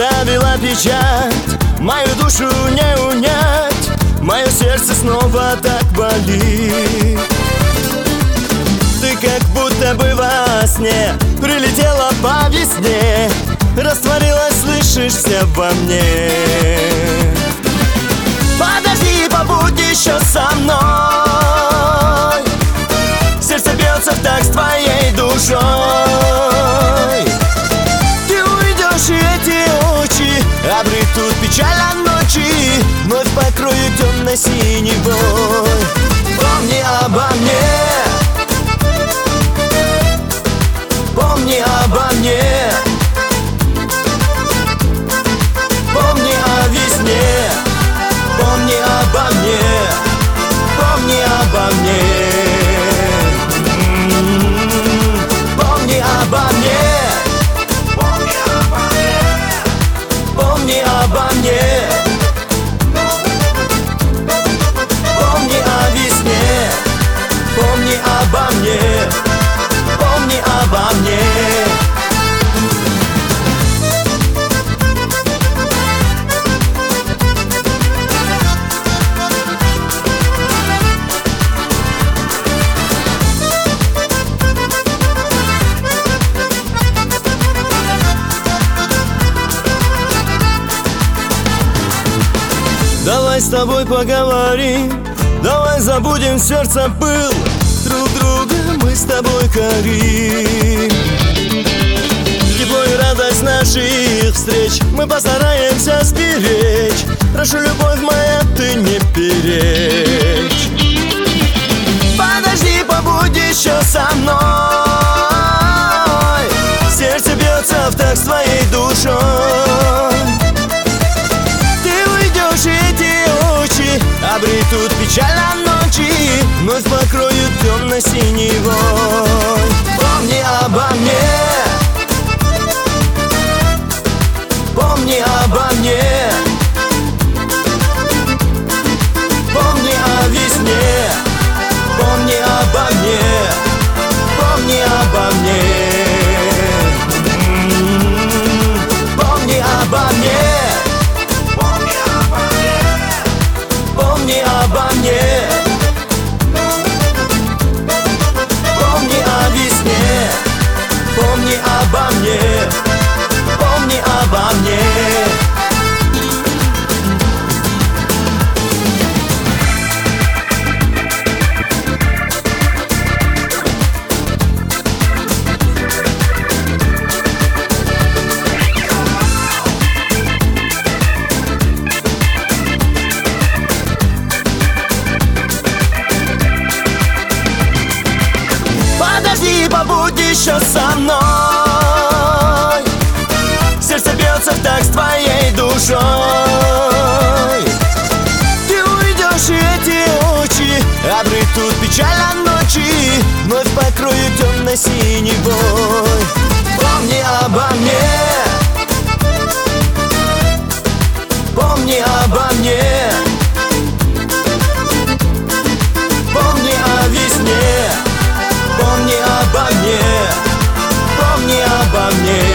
оставила печать, мою душу не унять, мое сердце снова так болит. Ты как будто бы во сне прилетела по весне, растворилась, слышишься во мне. Подожди, побудь еще со мной, сердце бьется в такт с твоей душой. Ты уйдешь, и эти очи обретут печаль от ночи, вновь покроют темно-синевой. Помни обо мне, помни обо мне, помни о весне, помни обо мне, помни обо мне, помни обо мне, помни обо мне, помни обо мне, помни о весне, помни обо мне, помни обо мне. Давай с тобой поговорим, давай забудем сердце пыл, друг друга мы с тобой корим. Тепло и радость наших встреч мы постараемся сберечь. Прошу, любовь моя, ты не перечь. Подожди, побудь еще со мной, сердце бьется в такт с твоей душой. Обретут печаль от ночи, вновь покроют темно-синевой. Помни обо мне, помни обо мне, помни о весне, помни обо мне, помни обо мне, помни обо мне, помни обо мне, помни о весне, помни обо мне, помни обо мне. Подожди, побудь еще со мной, сердце бьется в такт с твоей душой. Ты уйдешь, и эти очи обретут печаль от ночи, вновь покроют темно-синевой. Помни обо мне, помни обо мне, помни о весне, помни обо мне, помни обо мне.